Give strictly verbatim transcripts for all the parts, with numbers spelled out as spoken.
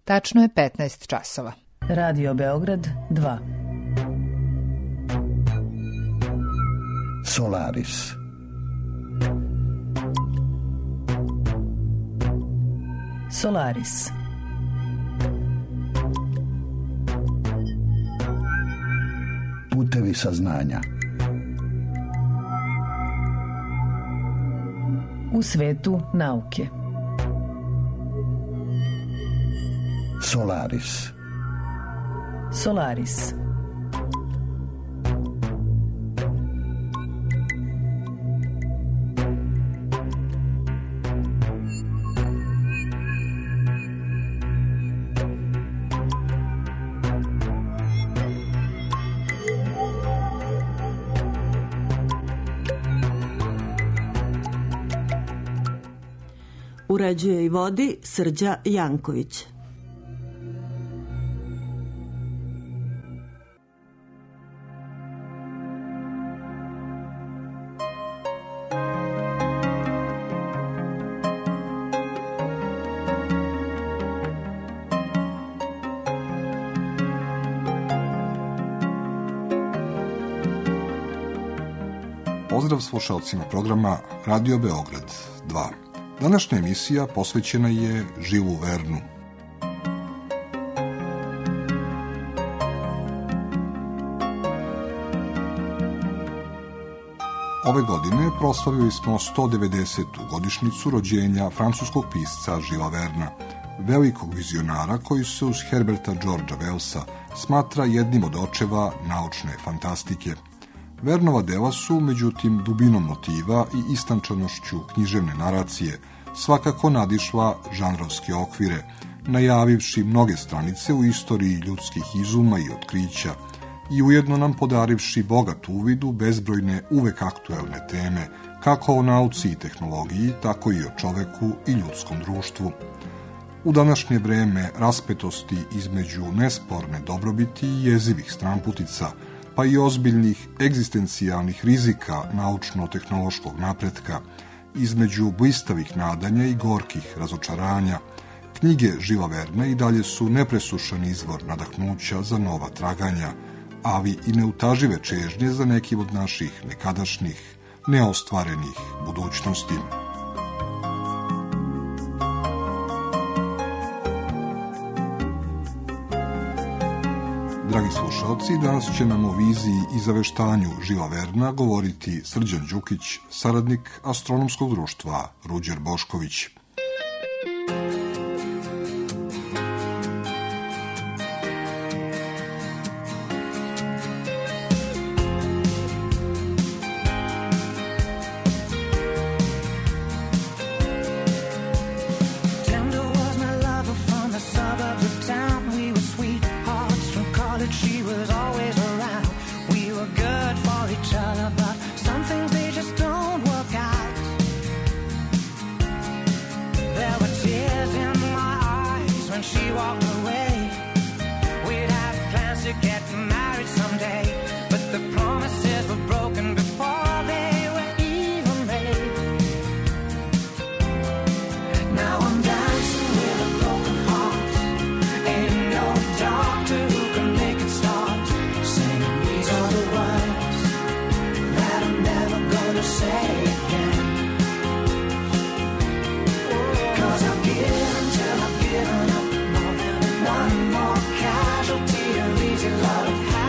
Tačno je petnaest časova. Radio Beograd dva. Solaris. Solaris. Putevi saznanja. U svetu nauke. Solaris. Solaris. Uređuje i vodi Srđa Janković. Pozdrav slušalcima programa Radio Beograd dva. Današnja emisija posvećena je Žilu Vernu. Ove godine proslavili smo sto devedesetu godišnjicu rođenja francuskog pisca Žila Verna, velikog vizionara koji se uz Herberta Georgea Wellsa smatra jednim od očeva naučne fantastike. Vernova dela su, međutim, dubinom motiva i istančanošću književne naracije svakako nadišla žanrovske okvire, najavivši mnoge stranice u istoriji ljudskih izuma i otkrića i ujedno nam podarivši bogat uvid u bezbrojne uvek aktuelne teme, kako o nauci i tehnologiji, tako i o čoveku i ljudskom društvu. U današnje vreme raspetosti između nesporne dobrobiti i jezivih stramputica, pa i ozbiljnih egzistencijalnih rizika naučno-tehnološkog napretka, između blistavih nadanja i gorkih razočaranja, knjige Žila Verna i dalje su nepresušan izvor nadahnuća za nova traganja, ali i neutažive čežnje za neki od naših nekadašnjih, neostvarenih budućnosti. Dragi slušalci, danas će nam o viziji i zaveštanju Žila Verna govoriti Srđan Đukić, saradnik Astronomskog društva Ruđer Bošković. One more casualty of easy love.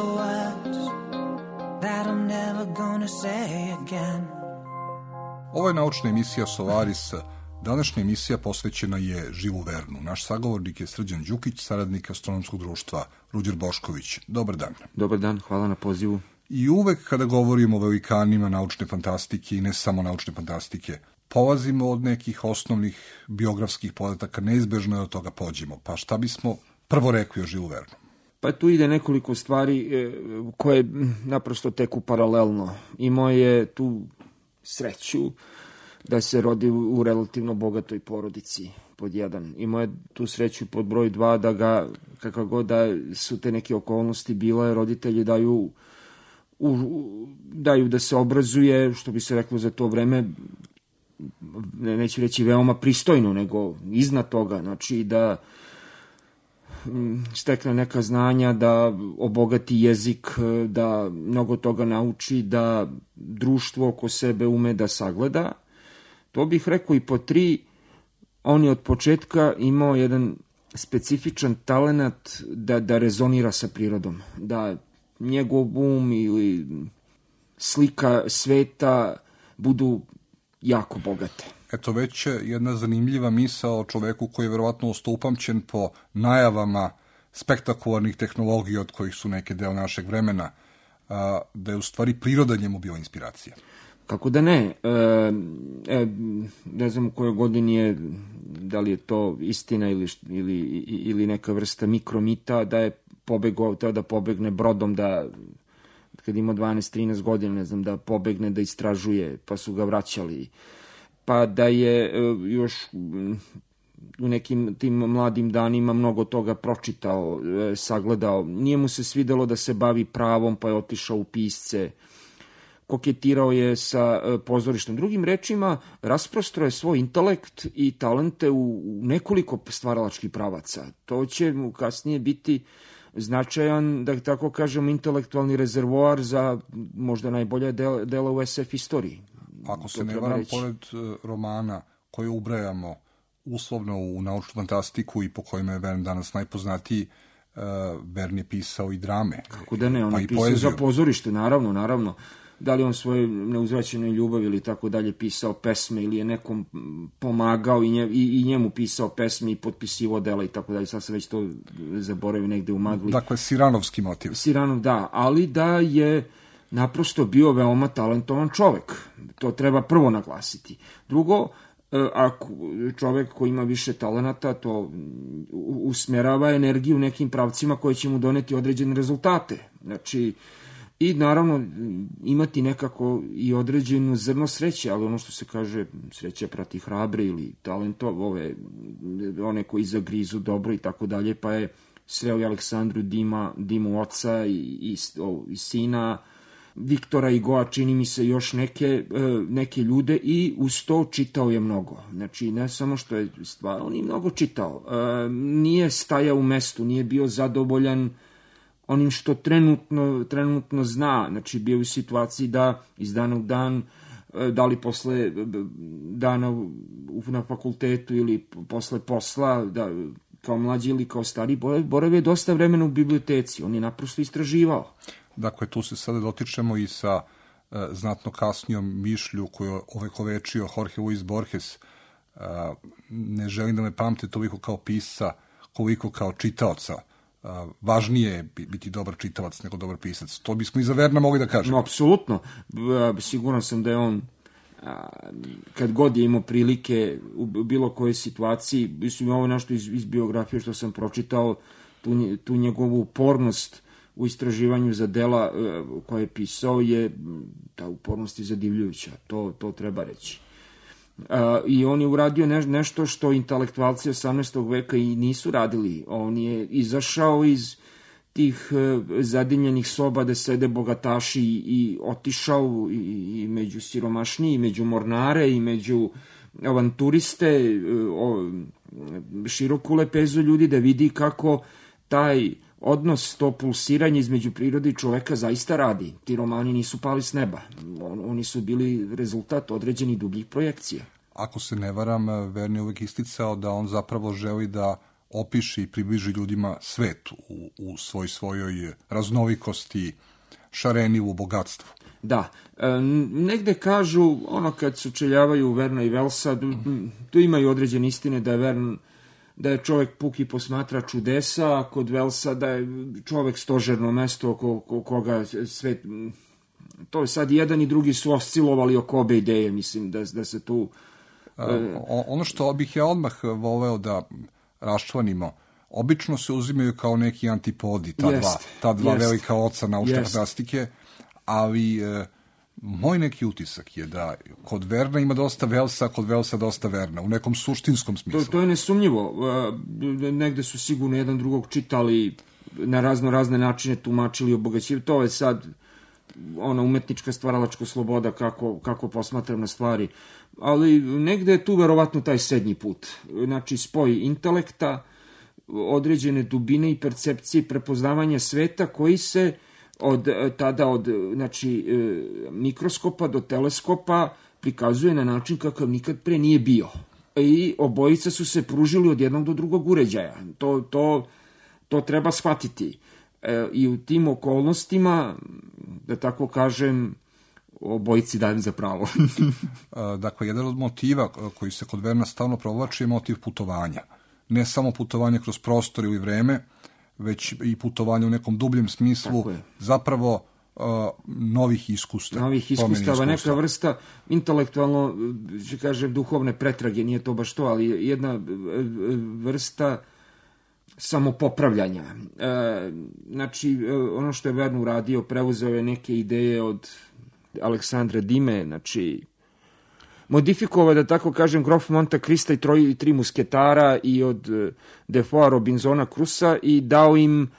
the words that I'm never gonna say again. Ovo je naučna emisija Solaris. Današnja emisija posvećena je Žilu Vernu. Naš sagovornik je Srđan Đukić, saradnik Astronomskog društva Ruđer Bošković. Dobar dan. Dobar dan, hvala na pozivu. I uvek kada govorimo o velikanima naučne fantastike i ne samo naučne fantastike, polazimo od nekih osnovnih biografskih podataka, neizbežno je od toga pođemo. Pa šta bismo prvo rekli o Žilu Vernu? Pa tu ide nekoliko stvari koje naprosto teku paralelno. Imao je tu sreću da se rodi u relativno bogatoj porodici, pod jedan. Imao je tu sreću pod broj dva da ga, kako god da su te neke okolnosti bile, roditelji daju, u, daju da se obrazuje, što bi se reklo za to vreme, neću reći veoma pristojno, nego iznad toga, znači da stekne neka znanja, da obogati jezik, da mnogo toga nauči, da društvo oko sebe ume da sagleda. To bih rekao i po tri, on je od početka imao jedan specifičan talenat da, da rezonira sa prirodom, da njegov um ili slika sveta budu jako bogate. Eto već jedna zanimljiva misao o čoveku koji je verovatno ostao upamćen po najavama spektakularnih tehnologija od kojih su neke deo našeg vremena, da je u stvari priroda njemu bila inspiracija. Kako da ne? E, e, ne znam u kojoj godini je, da li je to istina ili, ili, ili neka vrsta mikromita, da je pobegao, teo da pobegne brodom, da kad ima dvanaest trinaest godina, ne znam, da pobegne, da istražuje, pa su ga vraćali. Pa da je još u nekim tim mladim danima mnogo toga pročitao, sagledao. Nije mu se svidelo da se bavi pravom, pa je otišao u pisce. Koketirao je sa pozorištem. Drugim rečima, rasprostro je svoj intelekt i talente u nekoliko stvaralačkih pravaca. To će mu kasnije biti značajan, da tako kažem, intelektualni rezervoar za možda najbolje dela u es ef istoriji. Ako se ne varam, pored romana koje ubrajamo uslovno u naučnu fantastiku i po kojima je Vern danas najpoznatiji, Vern je pisao i drame. Kako da ne, on je pisao za pozorište, naravno, naravno. Da li on svoje neuzvraćenoj ljubavi ili tako dalje pisao pesme ili je nekom pomagao i, nje, i, i njemu pisao pesme i potpisivo dela i tako dalje. Sad se već to zaboravi negde u magli. Dakle, Siranovski motiv. Siranov, da, ali da je naprosto bio veoma talentovan čovek. To treba prvo naglasiti. Drugo, ako čovek koji ima više talenata, to usmerava energiju nekim pravcima koje će mu doneti određene rezultate. Znači, i naravno imati nekako i određenu zrno sreće, ali ono što se kaže, sreća prati hrabre ili talento, ove, one koji zagrizu dobro i tako dalje, pa je sreo i Aleksandru Dima, Dimu oca i, i, o, i sina, Viktora i Goa, čini mi se još neke, neke ljude i uz to čitao je mnogo. Znači, ne samo što je stvar, on je mnogo čitao. Nije stajao u mestu, nije bio zadovoljan onim što trenutno, trenutno zna. Znači, bio u situaciji da iz dana u dan, da li posle dana na fakultetu ili posle posla, da kao mlađi ili kao stari, boravio je dosta vremena u biblioteci. On je naprosto istraživao. Dakle, tu se sada dotičemo i sa e, znatno kasnijom mišlju koju je ovekovečio Jorge Luis Borges. E, ne želim da me pamte toliko kao pisca, koliko kao čitaoca. E, važnije je biti dobar čitalac nego dobar pisac. To bismo i za Verna mogli da kažemo. No, apsolutno. Siguran sam da je on, kad god je imao prilike u bilo kojoj situaciji, mislim, ovo je nešto iz, iz biografije što sam pročitao, tu, tu njegovu upornost u istraživanju za dela koje je pisao je, ta upornost je zadivljujuća, to, to treba reći. I on je uradio ne, nešto što intelektualci osamnaestog veka i nisu radili. On je izašao iz tih zadimljenih soba da sede bogataši i otišao i, i među siromašniji, i među mornare, i među avanturiste, o, široku lepezu ljudi, da vidi kako taj odnos, to pulsiranje između prirode i čoveka zaista radi. Ti romani nisu pali s neba. On, oni su bili rezultat određenih dugih projekcija. Ako se ne varam, Vern je uvek isticao da on zapravo želi da opiše i približi ljudima svet u, u svoj svojoj raznolikosti, šarenivu bogatstvu. Da, e, negde kažu, ono kad sučeljavaju Verna i Velsa, tu imaju određene istine da je Vern, da je čovek puki posmatra čudesa, a kod Velsa da je čovek stožerno mesto oko, oko koga svet... To je sad jedan i drugi su oscilovali oko obe ideje, mislim, da, da se tu... E... Ono što bih ja odmah voleo da raščlanimo, obično se uzimaju kao neki antipodi, ta jest, dva, ta dva jest, velika oca naučne fantastike, ali e, moj neki utisak je da kod Verna ima dosta Velsa, kod Velsa dosta Verna, u nekom suštinskom smislu. To, to je nesumnjivo. E, negde su sigurno jedan drugog čitali, na razno razne načine tumačili, obogaćivali. To je sad ona umetnička stvaralačka sloboda, kako, kako posmatram na stvari. Ali negde je tu verovatno taj sednji put. Znači, spoj intelekta, određene dubine i percepcije, prepoznavanja sveta koji se od tada od znači, mikroskopa do teleskopa prikazuje na način kakav nikad pre nije bio. I obojica su se pružili od jednog do drugog uređaja. To, to, to treba shvatiti. E, I u tim okolnostima, da tako kažem, obojici dajem za pravo. Dakle, jedan od motiva koji se kod Verna stalno provlači je motiv putovanja. Ne samo putovanje kroz prostor ili vreme, već i putovanje u nekom dubljem smislu, zapravo uh, novih iskustava. Novih iskustava, neka vrsta intelektualno, će kažem, duhovne pretrage, nije to baš to, ali jedna vrsta samopopravljanja. E, znači, ono što je Vern uradio, preuzeo je neke ideje od Aleksandra Dime, znači, modifikovao, da tako kažem, Grof Monte Cristo i troj, tri musketara i od Defoa Robinsona Crusa i dao im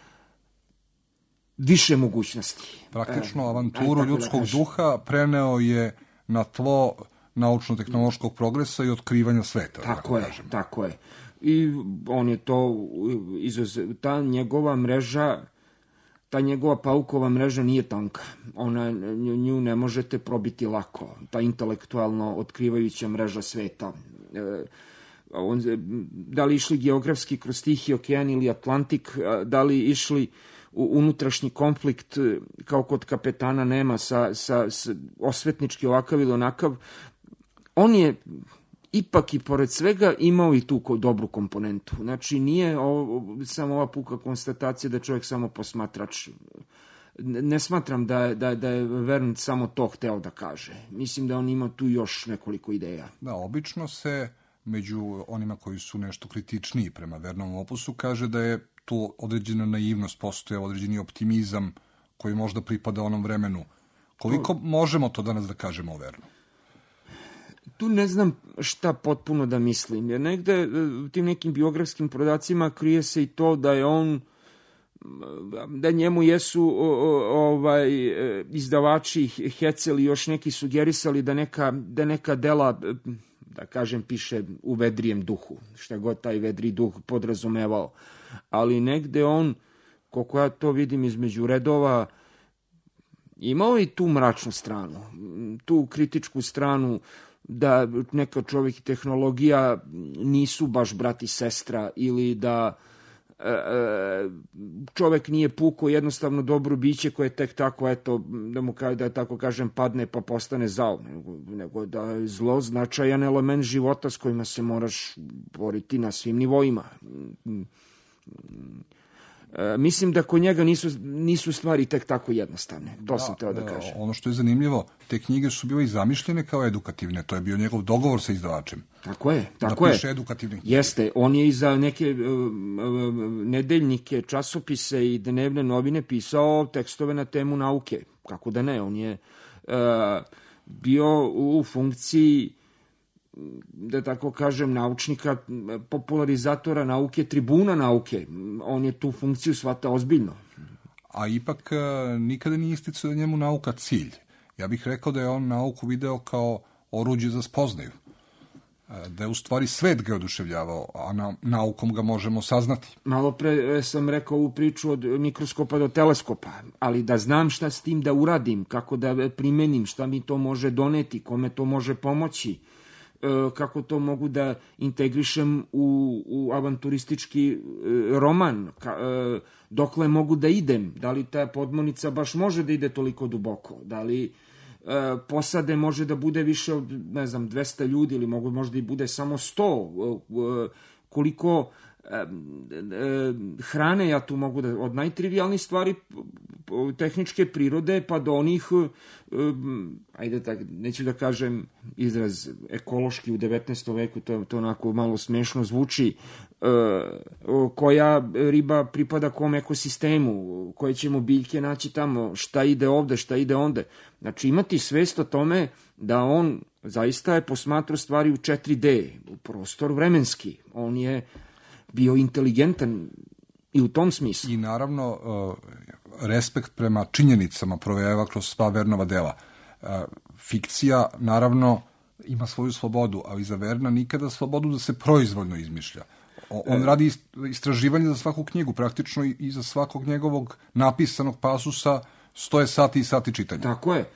više mogućnosti. Praktično avanturu ljudskog da duha preneo je na tlo naučno-tehnološkog progresa i otkrivanja sveta. Tako je, kažem. Tako je. I on je to izuzeo. Ta njegova mreža, ta njegova paukova mreža nije tanka. Ona, nju ne možete probiti lako. Ta intelektualno otkrivajuća mreža sveta. E, on, da li išli geografski kroz Tihi okean ili Atlantik, da li išli u unutrašnji konflikt kao kod kapetana Nema sa, sa, sa osvetnički ovakav ili onakav, on je ipak i pored svega imao i tu dobru komponentu. Znači, nije ovo, samo ova puka konstatacija da čovjek samo posmatrač. Ne smatram da, da, da je Vern samo to hteo da kaže. Mislim da on ima tu još nekoliko ideja. Da, obično se među onima koji su nešto kritičniji prema Vernovom opusu kaže da je tu određena naivnost, postoje određeni optimizam koji možda pripada onom vremenu. Koliko možemo to danas da kažemo o Vernu? Tu ne znam šta potpuno da mislim, jer negde u tim nekim biografskim podacima krije se i to da je on, da njemu jesu ovaj izdavači Hecel i još neki sugerisali da neka, da neka dela, da kažem, piše u vedrijem duhu, šta god taj vedri duh podrazumevao. Ali negde on, koliko ja to vidim između redova, imao i tu mračnu stranu, tu kritičku stranu, da neka čovjek i tehnologija nisu baš brat i sestra, ili da e, čovjek nije puko jednostavno dobro biće koje tek tako, eto, da mu ka, da tako kažem, padne pa postane zao, nego, nego da je zlo značajan element života s kojima se moraš boriti na svim nivoima. E, mislim da kod njega nisu, nisu stvari tek tako jednostavne. To da, sam teo da kažem. Ono što je zanimljivo, te knjige su bile i zamišljene kao edukativne. To je bio njegov dogovor sa izdavačem. Tako je, tako da je. Piše edukativne knjige. Jeste, on je i za neke uh, nedeljnike, časopise i dnevne novine pisao tekstove na temu nauke. Kako da ne, on je uh, bio u funkciji, da tako kažem, naučnika, popularizatora nauke, tribuna nauke. On je tu funkciju shvatao ozbiljno. A ipak nikada nije isticao da njemu nauka cilj. Ja bih rekao da je on nauku video kao oruđe za spoznaju. Da je u stvari svet ga oduševljavao, a na, naukom ga možemo saznati. Malo pre sam rekao ovu priču od mikroskopa do teleskopa, ali da znam šta s tim da uradim, kako da primenim, šta mi to može doneti, kome to može pomoći. kako to mogu da integrišem u, u avanturistički roman, ka, dokle mogu da idem, da li ta podmornica baš može da ide toliko duboko, da li posade može da bude više od, ne znam, dvesta ljudi ili mogu, možda i bude samo sto, koliko hrane ja tu mogu da, od najtrivijalnih stvari tehničke prirode pa do onih, ajde tak, neću da kažem izraz ekološki u devetnaestom veku, to, to onako malo smešno zvuči, koja riba pripada kom ekosistemu, koje ćemo biljke naći tamo, šta ide ovde, šta ide onde. Znači imati svest o tome da on zaista je posmatrao stvari u četiri de, u prostor vremenski. On je bio inteligentan i u tom smislu. I naravno, respekt prema činjenicama provejava kroz sva Vernova dela. Fikcija, naravno, ima svoju slobodu, ali za Verna nikada slobodu da se proizvoljno izmišlja. On radi istraživanje za svaku knjigu, praktično i za svakog njegovog napisanog pasusa stoje sati i sati čitanja. Tako je.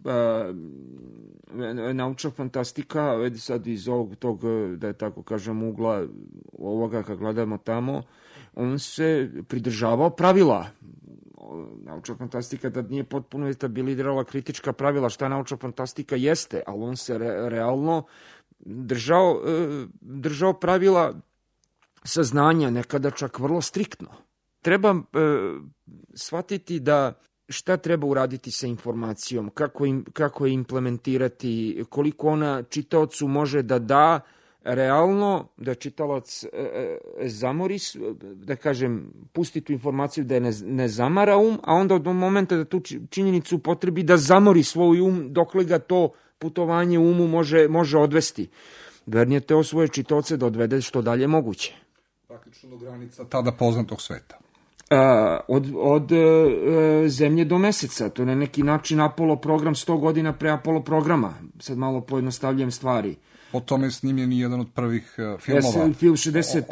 Naučna fantastika, vedi sad iz ovog tog, da je tako kažem, ugla ovoga kad gledamo tamo, on se pridržavao pravila. Naučna fantastika da nije potpuno etablirala kritička pravila šta naučna fantastika jeste, ali on se re, realno držao, držao pravila saznanja, nekada čak vrlo striktno. Treba e, shvatiti da šta treba uraditi sa informacijom, kako, im, kako je implementirati, koliko ona čitaocu može da da realno, da čitalac e, e, zamori, da kažem, pusti tu informaciju da je ne, ne zamara um, a onda od momenta da tu činjenicu potrebi da zamori svoj um, dokle ga to putovanje umu može, može odvesti. Vern je teo svoje čitaoce da odvede što dalje moguće. Praktično do granica tada poznatog sveta. A, od od e, zemlje do meseca, to je na neki način Apollo program sto godina pre Apollo programa, sad malo pojednostavljujem stvari. Po tome je snimljen i jedan od prvih uh, filmova. Ja, film šezdeset,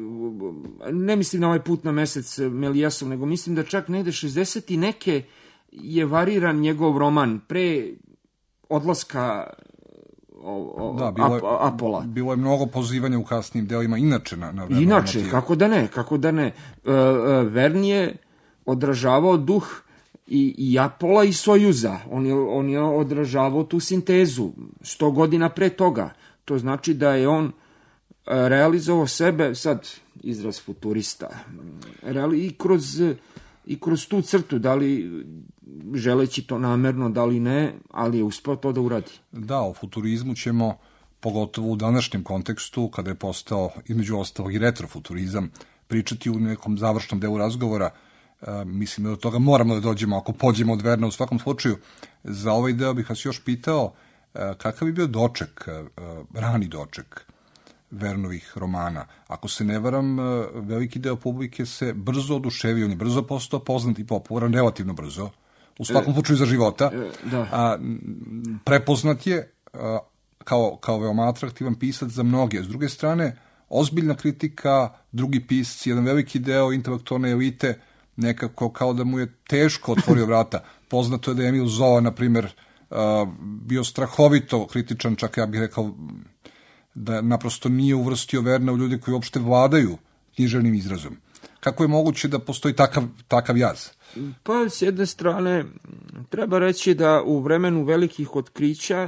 ne mislim na ovaj put na mesec Melijesov, nego mislim da čak negde šezdeset i neke je variran njegov roman pre odlaska O, o, da, bilo je, Apola. Bilo je mnogo pozivanja u kasnim delima, inače na, na Vernova Inače, motiva. kako da ne, kako da ne. Uh, uh, Vern je odražavao duh i, i Apola i Sojuza. On je, on je odražavao tu sintezu sto godina pre toga. To znači da je on uh, realizovao sebe, sad izraz futurista, reali, i kroz... i kroz tu crtu, da li želeći to namerno, da li ne, ali je uspeo to da uradi. Da, o futurizmu ćemo, pogotovo u današnjem kontekstu, kada je postao, između ostalog, i retrofuturizam, pričati u nekom završnom delu razgovora. E, mislim da do toga moramo da dođemo, ako pođemo od Verna u svakom slučaju. Za ovaj deo bih vas još pitao e, kakav bi bio doček, e, rani doček Vernovih romana. Ako se ne varam, veliki deo publike se brzo oduševio, on je brzo postao poznat i popularan, relativno brzo, u svakom slučaju za života. Da. A, prepoznat je a, kao, kao veoma atraktivan pisac za mnoge. S druge strane, ozbiljna kritika, drugi pisci, jedan veliki deo intelektualne elite, nekako kao da mu je teško otvorio vrata. Poznato je da je Emil Zola, na primjer, a, bio strahovito kritičan, čak ja bih rekao da naprosto nije uvrstio Verna u ljude koji uopšte vladaju književnim izrazom. Kako je moguće da postoji takav, takav jaz? Pa, s jedne strane, treba reći da u vremenu velikih otkrića,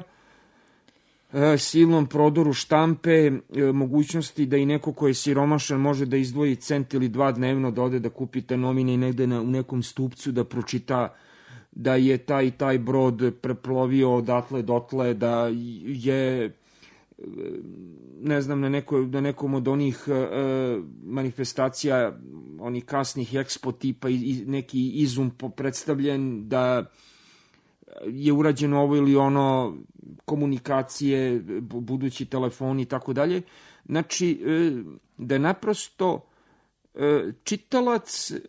silnom prodoru štampe, mogućnosti da i neko ko je siromašan može da izdvoji cent ili dva dnevno, da ode da kupite novine i negde na, u nekom stupcu da pročita da je taj taj brod preplovio odatle dotle, da je ne znam, na, neko, na nekom od onih e, manifestacija, onih kasnih ekspo tipa i, i neki izum predstavljen, da je urađeno ovo ili ono, komunikacije, budući telefoni i tako dalje. Znači, e, da je naprosto e, čitalac e,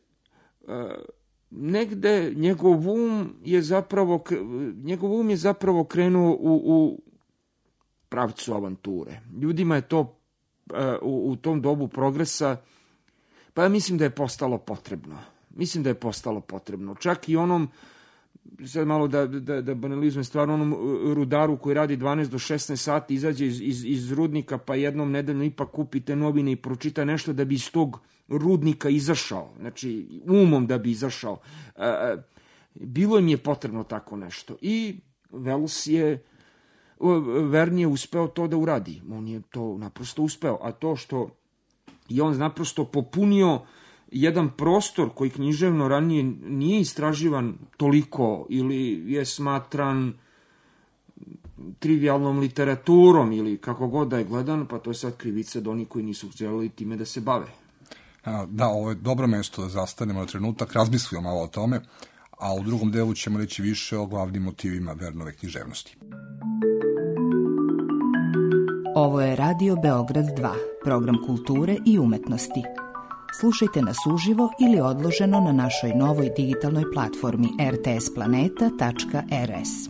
negde njegov um je zapravo njegov um je zapravo krenuo u, u pravcu avanture. Ljudima je to u, u tom dobu progresa, pa ja mislim da je postalo potrebno. Mislim da je postalo potrebno. Čak i onom sad malo da, da, da banalizujem, stvarno onom rudaru koji radi dvanaest do šesnaest sati, izađe iz, iz, iz rudnika, pa jednom nedeljno ipak kupite novine i pročita nešto da bi iz tog rudnika izašao, znači umom da bi izašao. E, bilo im je potrebno tako nešto. I Wells je, Verne je uspeo to da uradi. On je to naprosto uspeo. A to što je on naprosto popunio jedan prostor koji književno ranije nije istraživan toliko ili je smatran trivialnom literaturom ili kako god da je gledan, pa to je sad krivica da oni koji nisu želeli time da se bave. Da, ovo je dobro mesto da zastanemo na trenutak, razmislimo malo o tome, a u drugom delu ćemo reći više o glavnim motivima Vernove književnosti. Ovo je Radio Beograd dva, program kulture i umetnosti. Slušajte nas uživo ili odloženo na našoj novoj digitalnoj platformi er te es planeta tačka er es.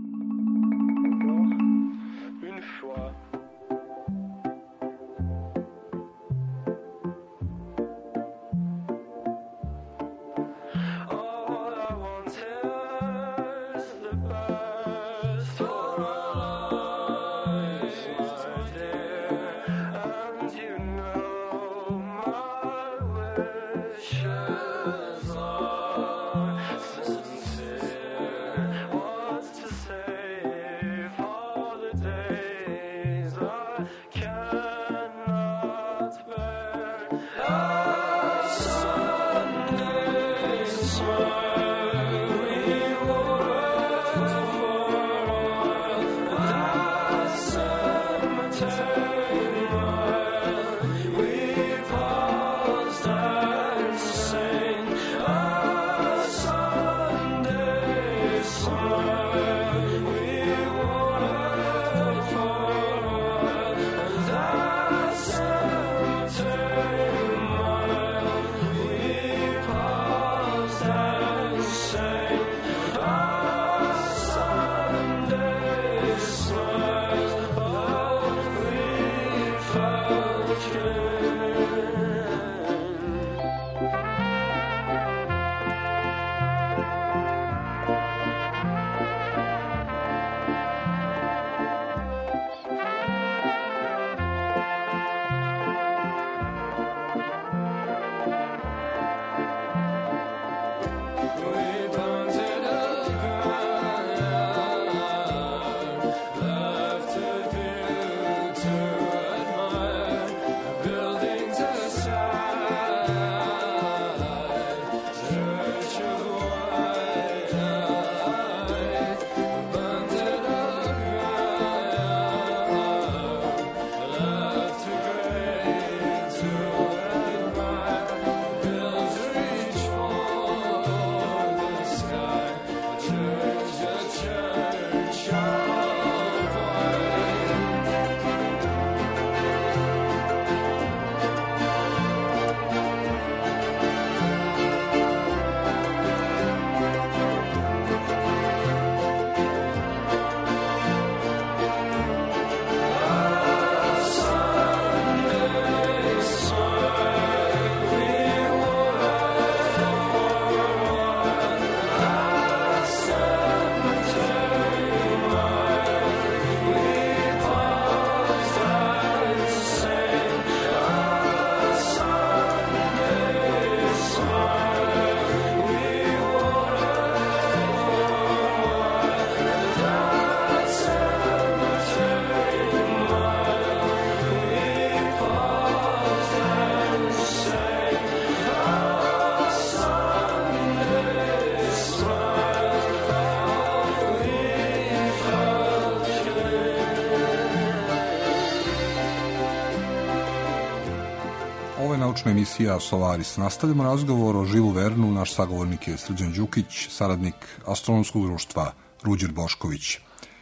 Emisija Solaris. Nastavljamo razgovor o Žilu Vernu. Naš sagovornik je Srđan Đukić, saradnik Astronomskog društva Ruđer Bošković.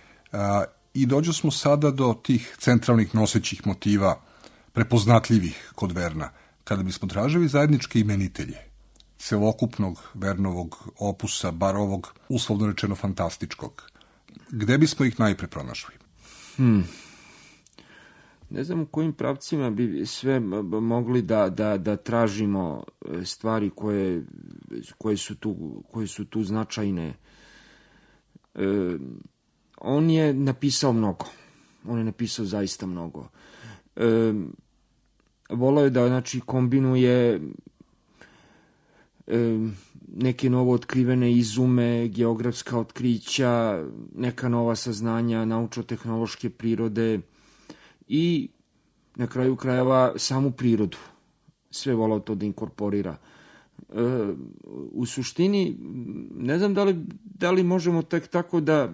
A, I dođo smo sada do tih centralnih nosećih motiva, prepoznatljivih kod Verna, kada bismo tražili zajedničke imenitelje celokupnog Vernovog opusa, bar ovog uslovno rečeno fantastičkog. Gde bismo ih najpre pronašli? Hmm. Ne znam u kojim pravcima bi sve mogli da, da, da tražimo stvari koje, koje, su tu, koje su tu značajne. E, on je napisao mnogo. On je napisao zaista mnogo. E, volao je da, znači, kombinuje e, neke novo otkrivene izume, geografska otkrića, neka nova saznanja naučno-tehnološke prirode i na kraju krajeva samu prirodu. Sve volao to da inkorporira. E, u suštini, ne znam da li, da li možemo tek tako da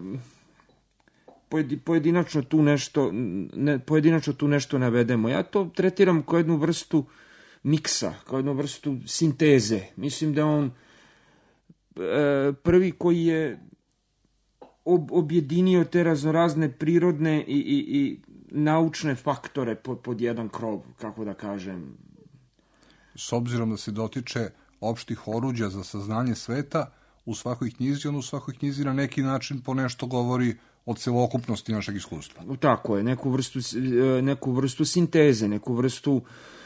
pojedinačno tu nešto ne, pojedinačno tu nešto navedemo. Ja to tretiram kao jednu vrstu miksa, kao jednu vrstu sinteze. Mislim da on e, prvi koji je ob, objedinio te raznorazne prirodne i, i, i naučne faktore pod, pod jedan krov, kako da kažem. S obzirom da se dotiče opštih oruđa za saznanje sveta, u svakoj knjizi, on u svakoj knjizi na neki način po nešto govori o celokupnosti našeg iskustva. Tako je, neku vrstu, neku vrstu sinteze, neku vrstu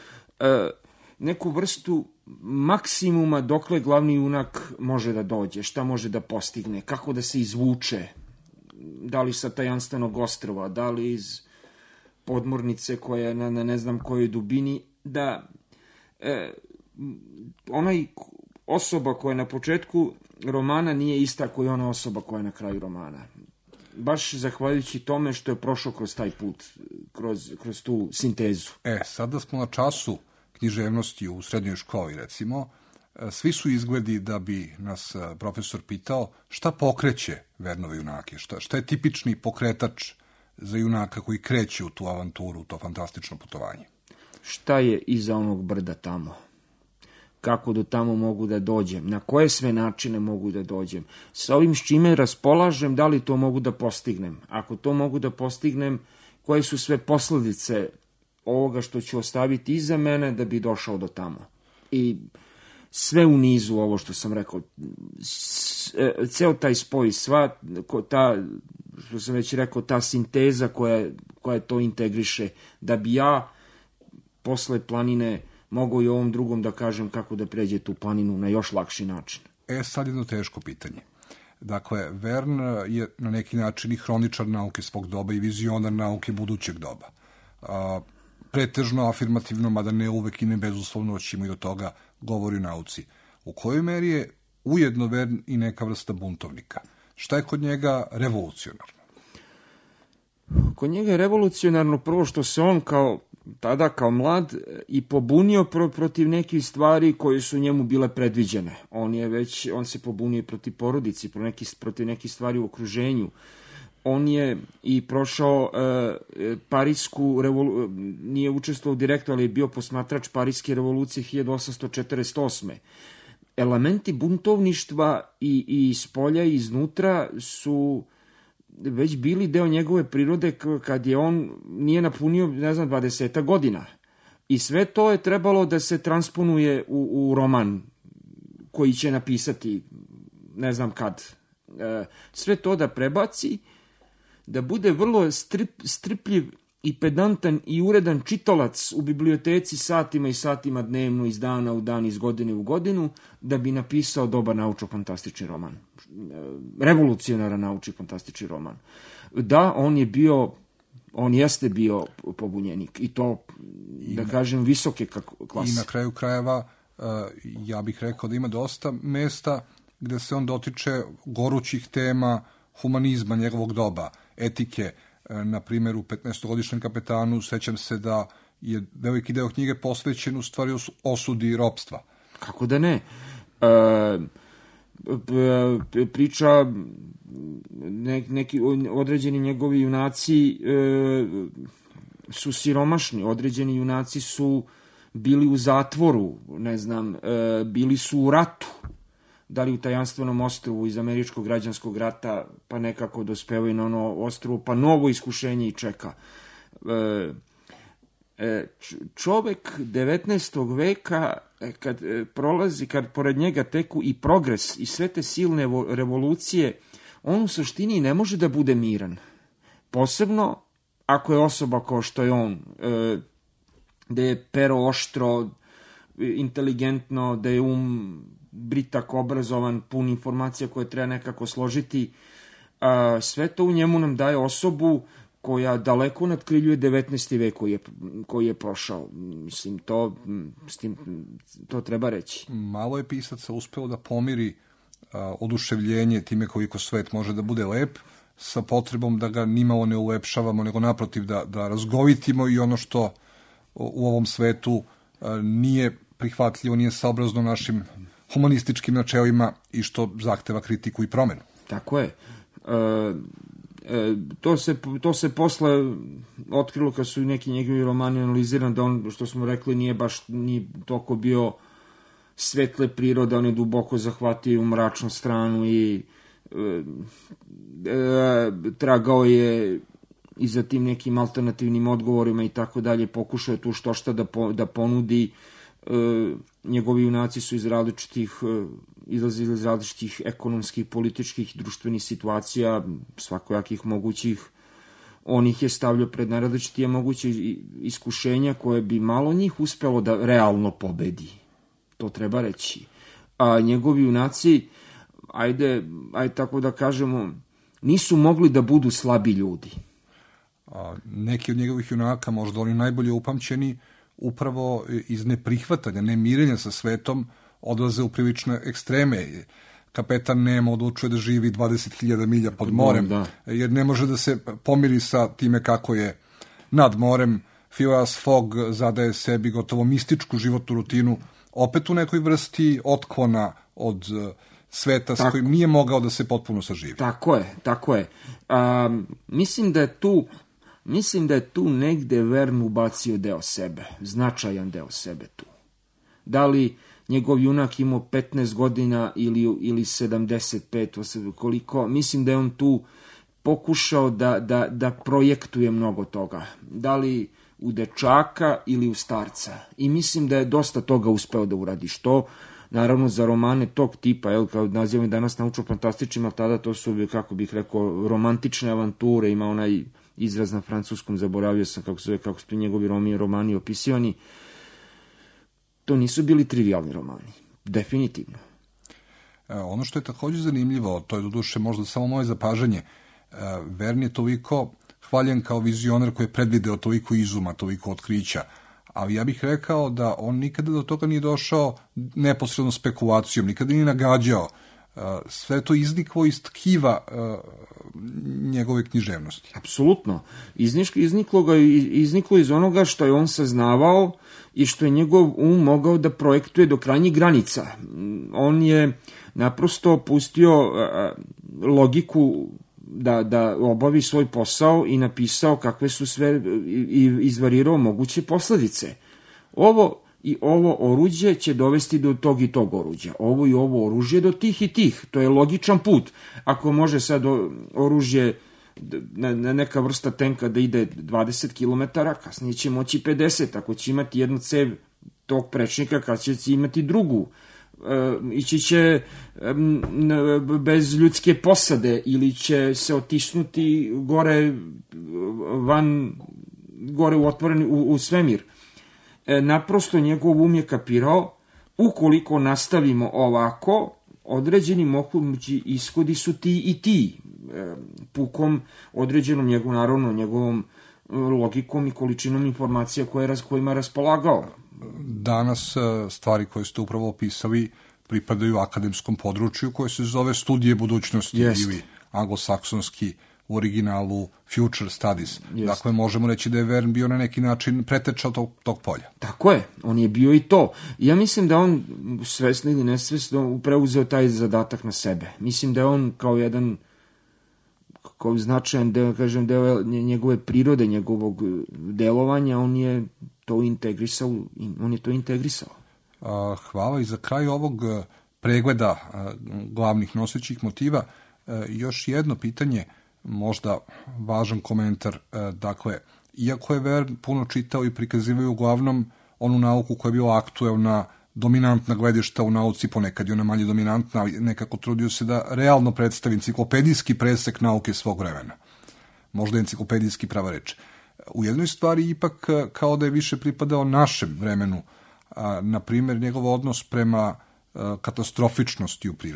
neku vrstu maksimuma dokle glavni junak može da dođe, šta može da postigne, kako da se izvuče, da li sa tajanstvenog ostrva, da li iz podmornice koja je na, na ne znam kojoj dubini, da e, onaj osoba koja je na početku romana nije ista koja je ona osoba koja je na kraju romana. Baš zahvaljujući tome što je prošao kroz taj put, kroz, kroz tu sintezu. E, sada smo na času književnosti u srednjoj školi, recimo. Svi su izgledi da bi nas profesor pitao šta pokreće Vernove junake, šta, šta je tipični pokretač za junaka koji kreće u tu avanturu, u to fantastično putovanje. Šta je iza onog brda tamo? Kako do tamo mogu da dođem? Na koje sve načine mogu da dođem? Sa ovim s čime raspolažem, da li to mogu da postignem? Ako to mogu da postignem, koje su sve posledice ovoga što ću ostaviti iza mene da bi došao do tamo? I sve u nizu ovo što sam rekao, ceo taj spoj, sva ta, što sam već rekao, ta sinteza koja, koja to integriše, da bi ja posle planine mogu i ovom drugom da kažem kako da pređe tu planinu na još lakši način. E, sad jedno teško pitanje. Dakle, Vern je na neki način i hroničar nauke svog doba i vizionar nauke budućeg doba. A, pretežno afirmativno, mada ne uvek i ne bezuslovno, ćemo i do toga govori o nauci. U kojoj meri je ujedno Vern i neka vrsta buntovnika? Šta je kod njega revolucionarno? Kod njega je revolucionarno prvo što se on kao tada kao mlad i pobunio pro, protiv nekih stvari koje su njemu bile predviđene. On je već, on se pobunio protiv porodici, protiv nekih, protiv nekih stvari u okruženju. On je i prošao e, Parisku revoluciju, nije učestvovao direktno, ali je bio posmatrač Pariske revolucije hiljadu osamsto četrdeset osme. Elementi buntovništva i, i spolja i iznutra su već bili deo njegove prirode kad je on nije napunio, ne znam, dvadeseta godina. I sve to je trebalo da se transponuje u, u roman koji će napisati ne znam kad. E, sve to da prebaci, da bude vrlo strip, stripljiv i pedantan i uredan čitalac u biblioteci satima i satima dnevno, iz dana u dan, iz godine u godinu, da bi napisao dobar naučno-fantastični roman. Revolucionaran naučno-fantastični roman. Da, on je bio, on jeste bio pobunjenik i to, I, da kažem, visoke klase. I na kraju krajeva, ja bih rekao da ima dosta mesta gde se on dotiče gorućih tema humanizma njegovog doba, etike. Na primjer, u petnaestogodišnjem kapetanu sećam se da je veliki deo knjige posvećen u stvari osudi ropstva. Kako da ne? E, priča ne, neki određeni njegovi junaci e, su siromašni, određeni junaci su bili u zatvoru, ne znam, e, bili su u ratu, da li u Tajanstvenom ostrvu iz američkog građanskog rata, pa nekako dospevaju na ono ostrvo, pa novo iskušenje i čeka. E, e, čovek devetnaestog veka, kad e, prolazi, kad pored njega teku i progres i sve te silne revolucije, on u suštini ne može da bude miran. Posebno ako je osoba kao što je on, e, da je pero oštro, inteligentno, da je um britak, obrazovan, pun informacija koje treba nekako složiti. A, sve to u njemu nam daje osobu koja daleko nadkriljuje devetnaesti vek koji je, koji je prošao. Mislim, to, s tim, to treba reći. Malo je pisaca uspeo da pomiri a, oduševljenje time koliko svet može da bude lep, sa potrebom da ga nimalo ne ulepšavamo, nego naprotiv da, da razgovitimo i ono što u ovom svetu a, nije prihvatljivo, nije saobrazno našim humanističkim načelima i što zahteva kritiku i promenu. Tako je. E, e, to, se, to se posle otkrilo kad su neki njegovi romani analizirani, da on, što smo rekli, nije baš nije toliko bio svetle prirode, on je duboko zahvatio u mračnu stranu i e, e, tragao je i za tim nekim alternativnim odgovorima i tako dalje, pokušao je tu što šta da, po, da ponudi. E, njegovi junaci su iz različitih e, izlazili iz različitih ekonomskih, političkih, društvenih situacija, svakojakih mogućih. On ih je stavljao pred najrazličitije moguće iskušenja koje bi malo njih uspelo da realno pobedi. To treba reći. A njegovi junaci, ajde, ajde tako da kažemo, nisu mogli da budu slabi ljudi. A, neki od njegovih junaka, možda oni najbolje upamćeni, upravo iz neprihvatanja, nemirenja sa svetom, odlaze u prilične ekstreme. Kapetan Nemo odlučuje da živi dvadeset hiljada milja pod morem, da. Jer ne može da se pomiri sa time kako je nad morem. Phileas Fogg zadaje sebi gotovo mističku životnu rutinu, opet u nekoj vrsti otklona od sveta tako, s kojim nije mogao da se potpuno saživi. Tako je, tako je. A, mislim da je tu Mislim da je tu negde Vern ubacio deo sebe, značajan deo sebe tu. Da li njegov junak imao petnaest godina ili, ili sedamdeset pet, koliko, mislim da je on tu pokušao da, da, da projektuje mnogo toga. Da li u dečaka ili u starca. I mislim da je dosta toga uspeo da uradi, što naravno za romane tog tipa, jel, kao nazivamo danas naučno-fantastičnim, ali tada to su, kako bih rekao, romantične avanture, ima onaj izraz na francuskom, zaboravio sam kako se zove, kako su njegovi romi, romani opisivani. To nisu bili trivialni romani, definitivno. E, ono što je takođe zanimljivo, to je doduše možda samo moje zapažanje, e, Vern je toliko hvaljen kao vizioner koji je predvideo toliko izuma, toliko otkrića, ali ja bih rekao da on nikada do toga nije došao neposredno spekulacijom, nikada nije nagađao. Sve to izniklo iz tkiva uh, njegove književnosti. Apsolutno. Izniško, izniklo, ga, izniklo iz onoga što je on saznavao i što je njegov um mogao da projektuje do krajnjih granica. On je naprosto pustio uh, logiku da, da obavi svoj posao i napisao kakve su sve i izvarirao moguće posledice. Ovo i ovo oruđe će dovesti do tog i tog oruđa. Ovo i ovo oružje do tih i tih. To je logičan put. Ako može sad oružje, neka vrsta tenka da ide dvadeset kilometara, kasnije će moći pedeset. Ako će imati jednu cev tog prečnika, kasnije će imati drugu. Ići će bez ljudske posade ili će se otisnuti gore van, gore u otvoreni, u, u svemir. E, naprosto njegov um je kapirao, ukoliko nastavimo ovako, određeni mogući ishodi su ti i ti. E, pukom određenom njegovom, naravno, njegovom logikom i količinom informacija koje raz, kojima je raspolagao. Danas stvari koje ste upravo opisali pripadaju akademskom području koje se zove studije budućnosti. Jest. Ili anglosaksonski u originalu Future Studies. Jest. Dakle, možemo reći da je Vern bio na neki način pretečao tog, tog polja. Tako je, on je bio i to. Ja mislim da on svesno ili nesvesno preuzeo taj zadatak na sebe. Mislim da je on kao jedan kao značajan deo, kažem, deo njegove prirode, njegovog delovanja, on je to integrisao, on je to integrisao. Hvala i za kraj ovog pregleda glavnih nosećih motiva još jedno pitanje, možda važan komentar. Dakle, iako je Vern puno čitao i prikazivao uglavnom onu nauku koja je bila aktuelna, dominantna gledišta u nauci, ponekad je ona manje dominantna, ali nekako trudio se da realno predstavi enciklopedijski presek nauke svog vremena. Možda enciklopedijski prava reč. U jednoj stvari ipak kao da je više pripadao našem vremenu, a, na primjer njegov odnos prema a, katastrofičnosti u prirodi.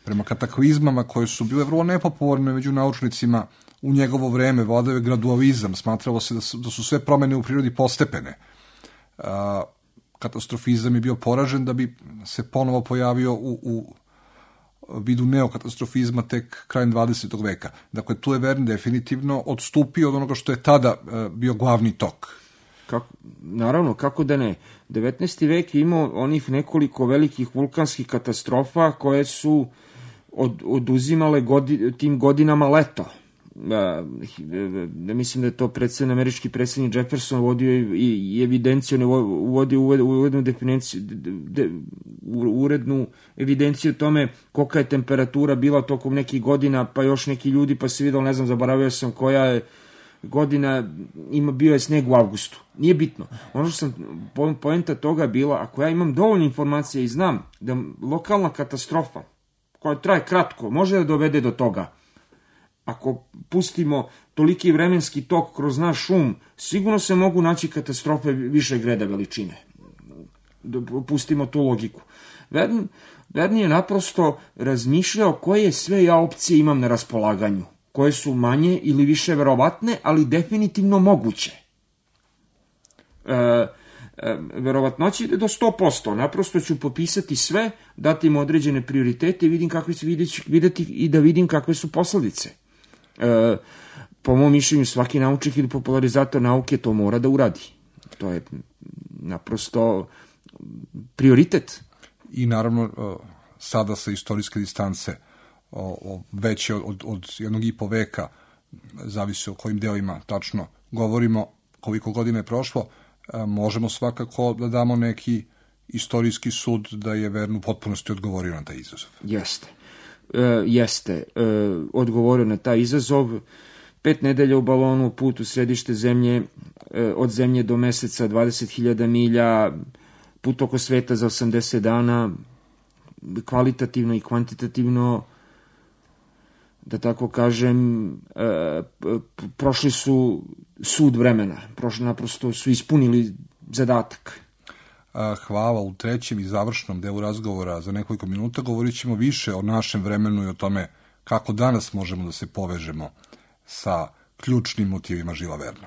prema kataklizmama koje su bile vrlo nepopularne među naučnicima u njegovo vreme. Vladao je gradualizam, smatralo se da su, da su sve promene u prirodi postepene. A, katastrofizam je bio poražen da bi se ponovo pojavio u, u vidu neokatastrofizma tek krajem dvadesetog veka. Dakle, tu je Verne definitivno odstupio od onoga što je tada uh, bio glavni tok. Kako, naravno, kako da ne. devetnaesti vek je imao onih nekoliko velikih vulkanskih katastrofa koje su od, oduzimale godi, tim godinama leto. Da, mislim da je to predsjednik, američki predsjednik Jefferson vodio i, i evidenciju, uvodio urednu definiciju, de, urednu evidenciju o tome kolika je temperatura bila tokom nekih godina, pa još neki ljudi, pa se vidjelo, ne znam, zaboravio sam koja je godina, ima, bio je sneg u avgustu. Nije bitno. Ono što sam, poenta toga bila, ako ja imam dovoljno informacije i znam da lokalna katastrofa, koja traje kratko, može da dovede do toga, ako pustimo toliki vremenski tok kroz naš šum, sigurno se mogu naći katastrofe višeg reda veličine. Pustimo tu logiku. Verne, Verne je naprosto razmišljao koje sve ja opcije imam na raspolaganju, koje su manje ili više verovatne, ali definitivno moguće. E, e, verovatnoći do sto posto. Naprosto ću popisati sve, dati im određene prioritete i vidim kakve su vidjeti, vidjeti i da vidim kakve su posledice. E, po mom mišljenju svaki naučnik ili popularizator nauke to mora da uradi. To je naprosto prioritet. I naravno sada sa istorijske distance veće od, od jednog i po veka, zavisi o kojim delima tačno govorimo, koliko godina je prošlo, možemo svakako da damo neki istorijski sud da je Verne u potpunosti odgovorio na taj izazov. Jeste. E, jeste. E, odgovorio na taj izazov. Pet nedelja u balonu, put u središte zemlje, e, od zemlje do meseca dvadeset hiljada milja, put oko sveta za osamdeset dana, kvalitativno i kvantitativno, da tako kažem, e, prošli su sud vremena, prošli naprosto su ispunili zadatak. Hvala. U trećem i završnom delu razgovora za nekoliko minuta govorit ćemo više o našem vremenu i o tome kako danas možemo da se povežemo sa ključnim motivima Žila Verna.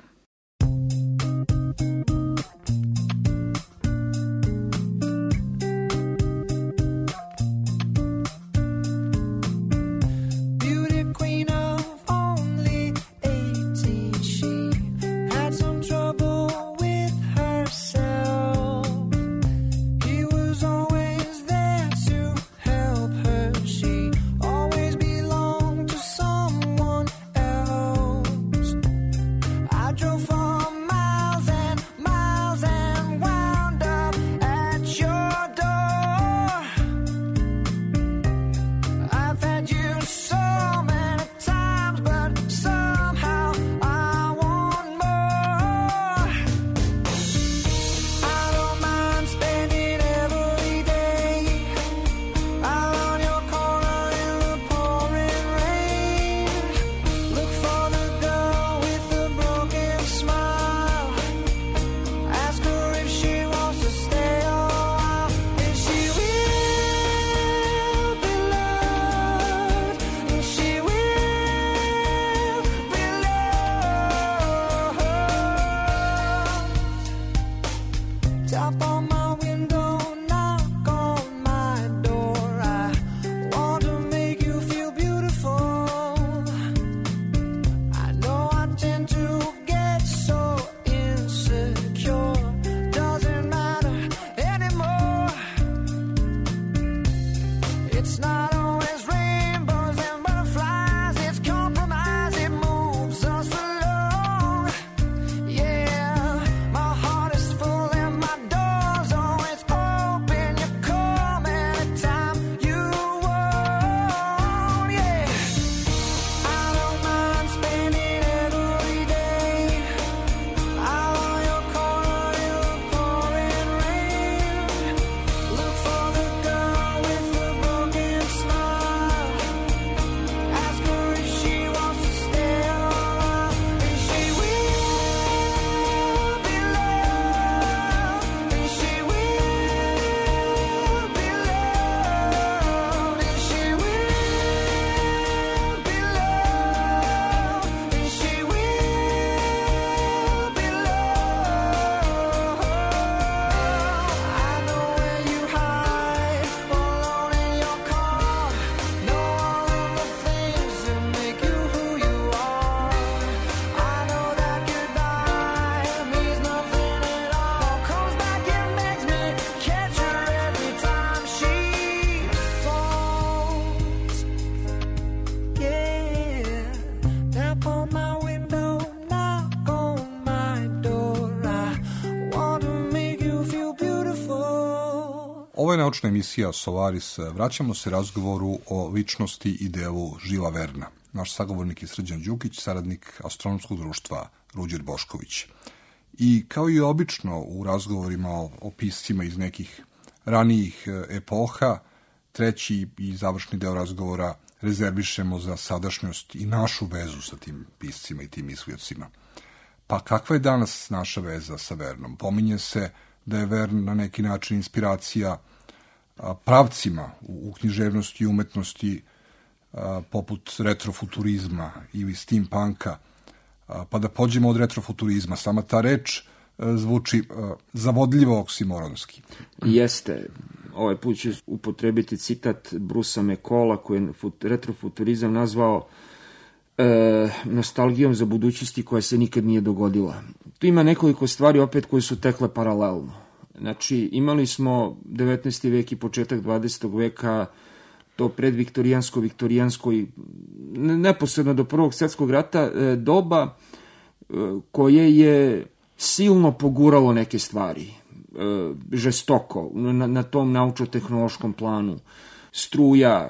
Ovo je naučna emisija Solaris. Vraćamo se razgovoru o ličnosti i delu Žila Verna. Naš sagovornik je Srđan Đukić, saradnik Astronomskog društva Ruđer Bošković. I kao i obično u razgovorima o, o piscima iz nekih ranijih epoha, treći i završni deo razgovora rezervišemo za sadašnjost i našu vezu sa tim piscima i tim misliocima. Pa kakva je danas naša veza sa Vernom? Pominje se da je Vern na neki način inspiracija pravcima u književnosti i umetnosti poput retrofuturizma ili steampunka. Pa da pođemo od retrofuturizma. Sama ta reč zvuči zavodljivo oksimoronski. Jeste. Ovaj put ću upotrebiti citat Brusa McCalla koji je retrofuturizam nazvao e, nostalgijom za budućnosti koja se nikad nije dogodila. Tu ima nekoliko stvari opet koje su tekle paralelno. Znači, imali smo devetnaesti vek i početak dvadesetog veka, to predviktorijansko, viktorijansko i neposredno do Prvog svjetskog rata e, doba e, koje je silno poguralo neke stvari. Žestoko, na, na tom naučno-tehnološkom planu. Struja,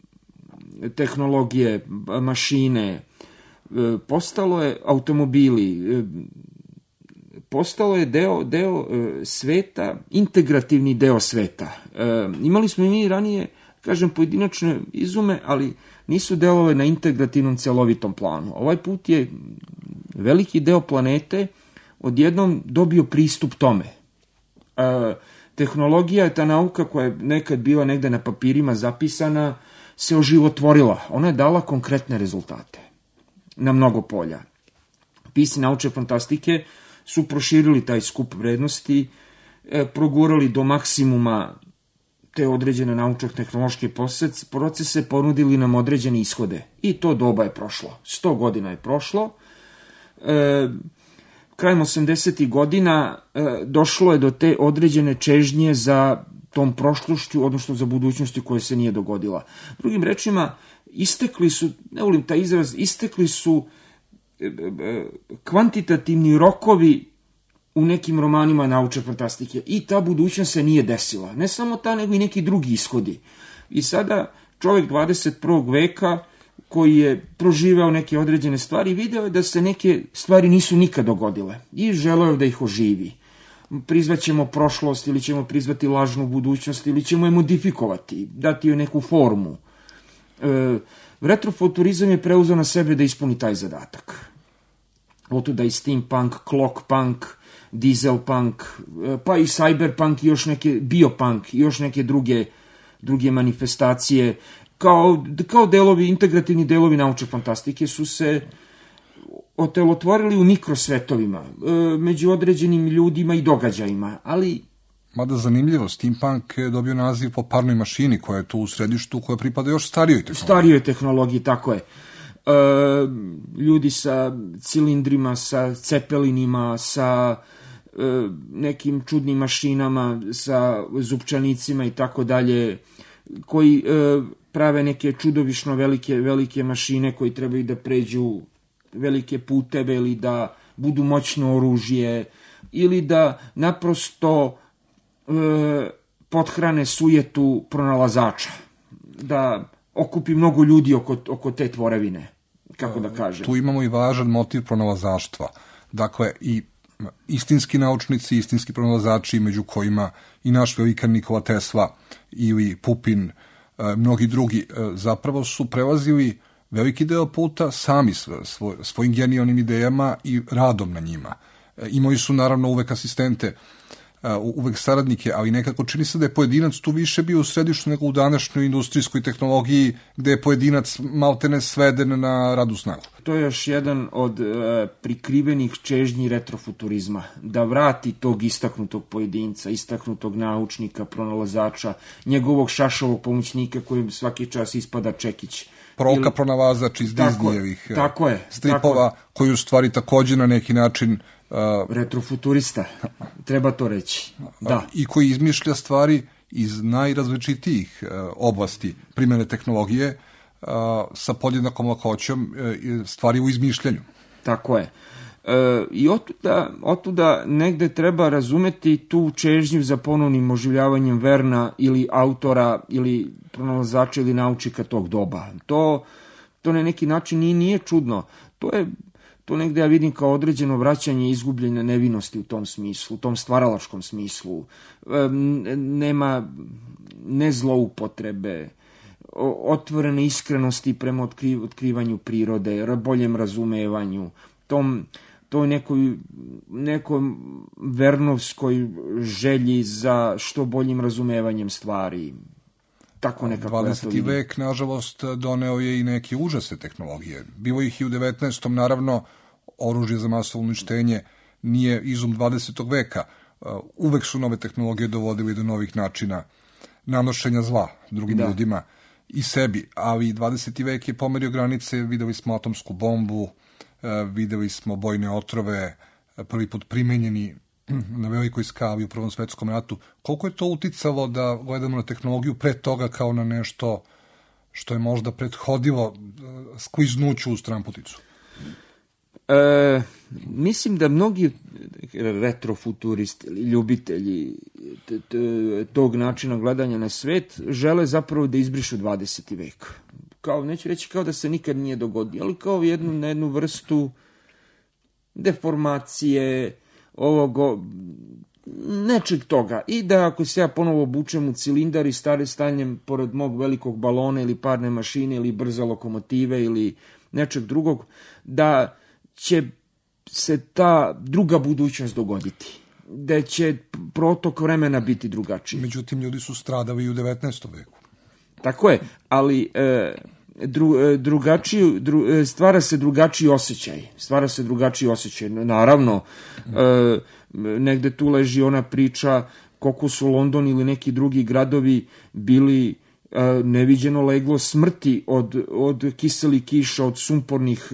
tehnologije, mašine, postalo je automobili, postalo je deo, deo sveta, integrativni deo sveta. Imali smo i mi ranije, kažem, pojedinačne izume, ali nisu delove na integrativnom celovitom planu. Ovaj put je veliki deo planete odjednom dobio pristup tome. E, tehnologija je ta nauka koja je nekad bila negde na papirima zapisana, se oživotvorila. Ona je dala konkretne rezultate na mnogo polja. Pisci naučne fantastike su proširili taj skup vrednosti, e, progurali do maksimuma te određene naučno-tehnološke procese, ponudili nam određene ishode. I to doba je prošlo. Sto godina je prošlo. E, krajem osamdesetih godina e, došlo je do te određene čežnje za tom prošlošću, odnosno za budućnosti koja se nije dogodila. Drugim rečima, istekli su, ne volim taj izraz, istekli su e, e, kvantitativni rokovi u nekim romanima naučne fantastike i ta budućnost se nije desila. Ne samo ta, nego i neki drugi ishodi. I sada čovjek dvadeset prvog veka koji je proživeo neke određene stvari, video je da se neke stvari nisu nikad dogodile i želeo da ih oživi. Prizvaćemo prošlost ili ćemo prizvati lažnu budućnost ili ćemo je modifikovati, dati joj neku formu. E, retrofuturizam je preuzeo na sebe da ispuni taj zadatak. Otuda i steampunk, clockpunk, dieselpunk, pa i cyberpunk i još neke biopunk i još neke druge, druge manifestacije. Kao, kao delovi, integrativni delovi naučne fantastike su se otelotvorili u mikrosvetovima, među određenim ljudima i događajima, ali... Mada zanimljivo, steampunk je dobio naziv po parnoj mašini koja je tu u središtu, koja pripada još starijoj tehnologiji. Starijoj tehnologiji, tako je. E, ljudi sa cilindrima, sa cepelinima, sa e, nekim čudnim mašinama, sa zupčanicima i tako dalje, koji e, prave neke čudovišno velike, velike mašine koji trebaju da pređu velike puteve ili da budu moćno oružje ili da naprosto e, pothrane sujetu pronalazača, da okupi mnogo ljudi oko, oko te tvorevine, kako da kažem. Tu imamo i važan motiv pronalazaštva. Dakle, i istinski naučnici, istinski pronalazači, među kojima i naš velikan Nikola Tesla ili Pupin, mnogi drugi, zapravo su prelazili veliki deo puta sami svoj, svojim genijalnim idejama i radom na njima. Imali su naravno uvek asistente, uvek saradnike, ali nekako čini se da je pojedinac tu više bio u središtu nego u današnjoj industrijskoj tehnologiji gde je pojedinac maltene sveden na radu snagu. To je još jedan od e, prikrivenih čežnji retrofuturizma, da vrati tog istaknutog pojedinca, istaknutog naučnika, pronalazača, njegovog šašovog pomoćnika kojem svaki čas ispada čekić. Proka ili... pronalazač iz Disneyevih stripova, tako koji u stvari takođe na neki način Uh, retrofuturista, treba to reći. Da. I koji izmišlja stvari iz najrazličitijih uh, oblasti primjene tehnologije uh, sa podjednakom lakoćom uh, stvari u izmišljanju. Tako je. E, I otuda, otuda negde treba razumeti tu čežnju za ponovnim oživljavanjem Verna ili autora ili pronalazača ili naučnika tog doba. To, to na neki način nije, nije čudno. To je to negde ja vidim kao određeno vraćanje izgubljene nevinosti u tom smislu, u tom stvaralačkom smislu. E, nema ne zloupotrebe, otvorene iskrenosti prema otkriv, otkrivanju prirode, boljem razumevanju, tom toj nekoj, nekoj vernovskoj želji za što boljim razumevanjem stvari. Tako nekako dvadeseti vek, nažalost, doneo je i neke užase tehnologije. Bilo ih i u devetnaestom. Naravno, oružje za masovno uništenje nije izum dvadesetog veka. Uvek su nove tehnologije dovodili do novih načina nanošenja zla drugim da. ljudima i sebi, ali dvadeseti vek je pomerio granice, videli smo atomsku bombu, videli smo bojne otrove, prvi put primenjeni na velikoj skali u Prvom svetskom ratu. Koliko je to uticalo da gledamo na tehnologiju pre toga kao na nešto što je možda prethodilo skliznuću u stramputicu? E, mislim da mnogi retrofuturisti ili ljubitelji t, t, tog načina gledanja na svet žele zapravo da izbrišu dvadeseti vek. Kao, neću reći kao da se nikad nije dogodio, ali kao jednu, na jednu vrstu deformacije ovoga, nečeg toga. I da ako se ja ponovo obučem u cilindar i stare stanjem pored mog velikog balona ili parne mašine ili brze lokomotive ili nečeg drugog, da će se ta druga budućnost dogoditi. Da će protok vremena biti drugačiji. Međutim, ljudi su stradali i u devetnaestom veku. Tako je, ali e, dru, drugačiji, dru, stvara se drugačiji osjećaj. Stvara se drugačiji osjećaj. Naravno, e, negde tu leži ona priča koliko su London ili neki drugi gradovi bili e, neviđeno leglo smrti od, od kiselih kiša, od sumpornih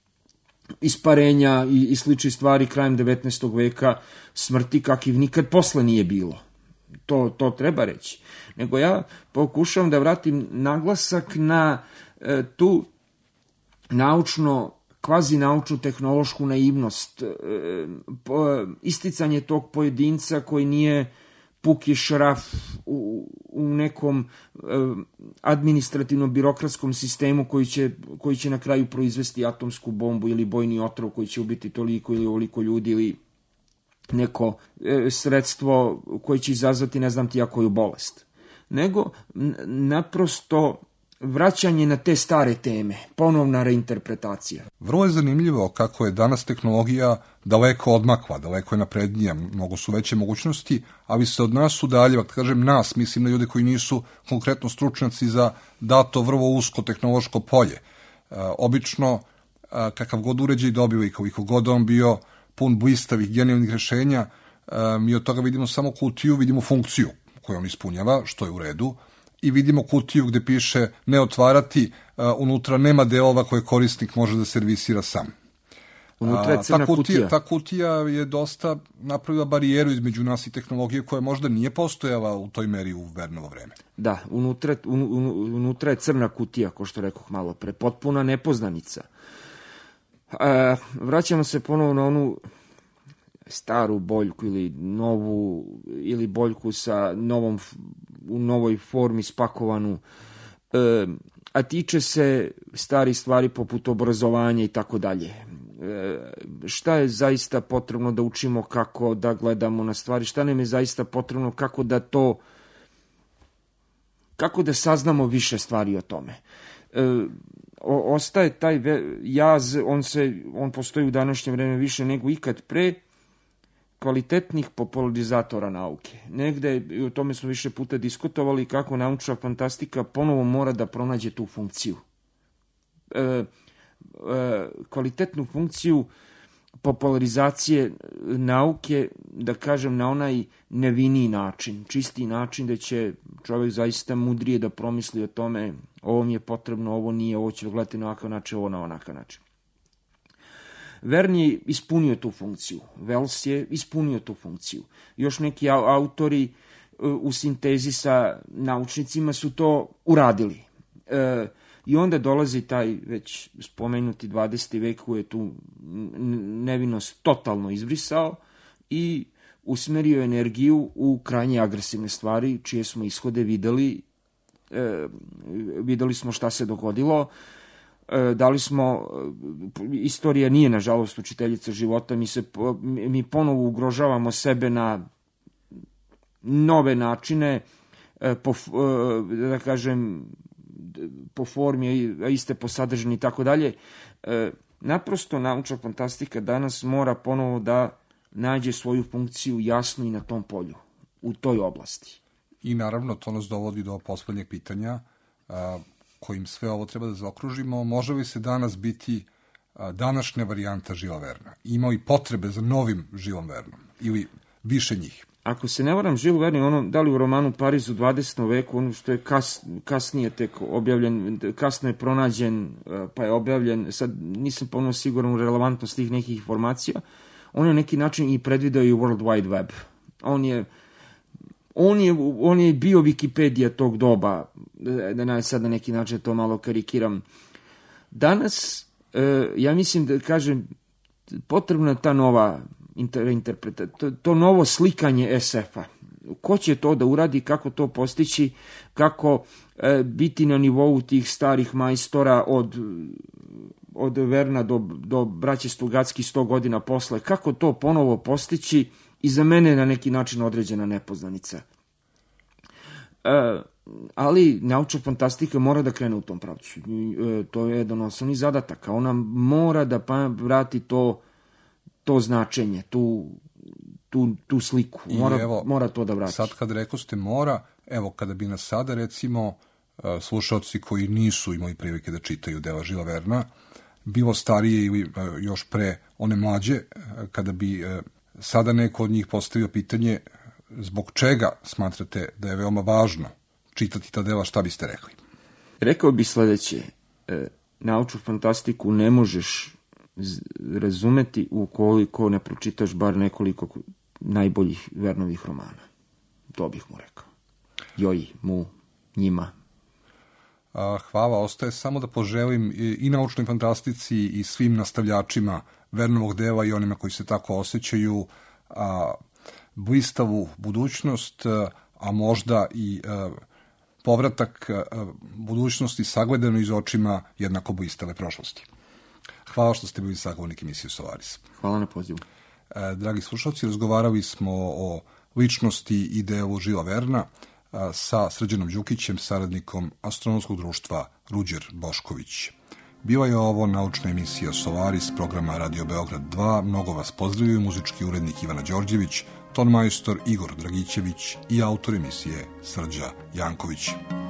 isparenja i, i sličnih stvari krajem devetnaestog veka, smrti kakvih nikad posle nije bilo. To, to treba reći. Nego ja pokušavam da vratim naglasak na e, tu naučno, kvazi naučnu tehnološku naivnost, e, po, isticanje tog pojedinca koji nije puki šraf u, u nekom e, administrativno-birokratskom sistemu koji će, koji će na kraju proizvesti atomsku bombu ili bojni otrov koji će ubiti toliko ili ovoliko ljudi ili neko e, sredstvo koje će izazvati ne znam ti ja koju bolest. Nego n- naprosto vraćanje na te stare teme, ponovna reinterpretacija. Vrlo je zanimljivo kako je danas tehnologija daleko odmakla, daleko je naprednija, mnogo su veće mogućnosti, ali se od nas udaljava, kažem nas, mislim na ljude koji nisu konkretno stručnjaci za dato vrlo usko tehnološko polje. E, obično, e, kakav god uređaj dobili, koliko god on bio pun blistavih, genijalnih rešenja, e, mi od toga vidimo samo kutiju, vidimo funkciju koju on ispunjava, što je u redu, i vidimo kutiju gde piše ne otvarati, uh, unutra nema delova koje korisnik može da servisira sam. Unutra je crna ta kutija, kutija. Ta kutija je dosta napravila barijeru između nas i tehnologije koja možda nije postojala u toj meri u Vernovo vreme. Da, unutra, un, un, unutra je crna kutija, ko što rekoh malo pre, potpuna nepoznanica. A, vraćamo se ponovo na onu staru boljku ili novu, ili boljku sa novom, u novoj formi spakovanu, e, a tiče se stari stvari poput obrazovanja i tako dalje. Šta je zaista potrebno da učimo, kako da gledamo na stvari, šta nam je zaista potrebno, kako da to, kako da saznamo više stvari o tome. E, o, ostaje taj jaz, on, se, on postoji u današnje vreme više nego ikad pre, kvalitetnih popularizatora nauke. Negde, i o tome smo više puta diskutovali, kako naučna fantastika ponovo mora da pronađe tu funkciju. E, e, kvalitetnu funkciju popularizacije nauke, da kažem, na onaj neviniji način, čisti način da će čovjek zaista mudrije da promisli o tome, ovo mi je potrebno, ovo nije, ovo će gledati na ovakav način, ovo na onakav način. Vern je ispunio tu funkciju, Wells je ispunio tu funkciju. Još neki autori u sintezi sa naučnicima su to uradili. I onda dolazi taj već spomenuti dvadeseti vek koji je tu nevinost totalno izbrisao i usmerio energiju u krajnje agresivne stvari, čije smo ishode videli. E, videli smo šta se dogodilo. E, da li smo, istorija nije nažalost učiteljica života, mi, se, mi ponovo ugrožavamo sebe na nove načine, e, po, e, da kažem, po formi, a iste po sadržini i tako dalje. Naprosto naučna fantastika danas mora ponovo da nađe svoju funkciju jasnu i na tom polju, u toj oblasti. I naravno to nas dovodi do poslednjeg pitanja, a, kojim sve ovo treba da zaokružimo. Može li se danas biti a, današnja varijanta Žila Verna? Ima li potrebe za novim Žilom Vernom ili više njih? Ako se ne varam, Žil Vern je ono, da li u romanu Pariz u dvadesetom veku, ono što je kas, kasnije tek objavljen, kasno je pronađen, pa je objavljen, sad nisam ponovno siguran u relevantnost tih nekih informacija, on je na neki način i predvideo i World Wide Web. On je, on je, on je bio Wikipedija tog doba, da ne sad na neki način to malo karikiram. Danas, ja mislim da kažem, potrebna je ta nova interpreta, to, to novo slikanje es efa. Ko će to da uradi, kako to postići, kako e, biti na nivou tih starih majstora od, od Verna do, do braće Stugacki sto godina posle, kako to ponovo postići, i za mene je na neki način određena nepoznanica. E, ali naučna fantastika mora da krene u tom pravcu. E, to je jedan osnovni zadatak. Ona mora da pa vrati to to značenje, tu, tu, tu sliku. Mora, evo, mora to da vrati. Sad kad rekao ste mora, evo kada bi nas sada recimo slušalci koji nisu imali prilike da čitaju dela Žila Verna, bilo starije ili još pre one mlađe, kada bi sada neko od njih postavio pitanje zbog čega smatrate da je veoma važno čitati ta dela, šta biste rekli? Rekao bi sledeće, e, naučnu fantastiku ne možeš razumeti ukoliko ne pročitaš bar nekoliko najboljih Vernovih romana. To bih mu rekao. Joj, mu, njima. A, hvala, ostaje samo da poželim i, i naučnoj fantastici i svim nastavljačima Vernovog dela i onima koji se tako osjećaju a, blistavu budućnost, a možda i a, povratak a, budućnosti sagledano iz očima jednako blistave prošlosti. Hvala što ste bili sagovornik emisije Solaris. Hvala na pozivu. E, dragi slušalci, razgovarali smo o ličnosti i delu Žila Verna a, sa Srđanom Đukićem, saradnikom Astronomskog društva Ruđer Bošković. Bila je ovo naučna emisija Solaris, programa Radio Beograd dva. Mnogo vas pozdravljaju muzički urednik Ivana Đorđević, ton majstor Igor Dragićević i autor emisije Srđa Janković.